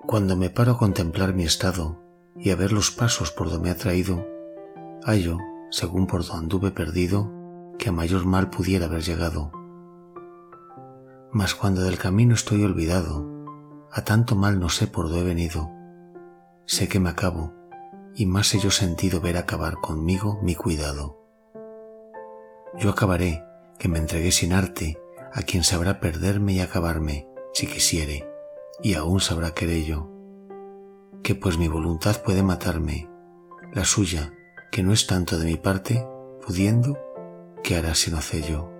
Cuando me paro a contemplar mi estado y a ver los pasos por donde me ha traído, hallo, según por donde anduve perdido, que a mayor mal pudiera haber llegado. Mas cuando del camino estoy olvidado, a tanto mal no sé por dónde he venido. Sé que me acabo, y más he yo sentido ver acabar conmigo mi cuidado. Yo acabaré, que me entregué sin arte a quien sabrá perderme y acabarme, si quisiere, y aún sabrá querello. Que pues mi voluntad puede matarme, la suya, que no es tanto de mi parte, pudiendo, ¿qué hará si no hace yo?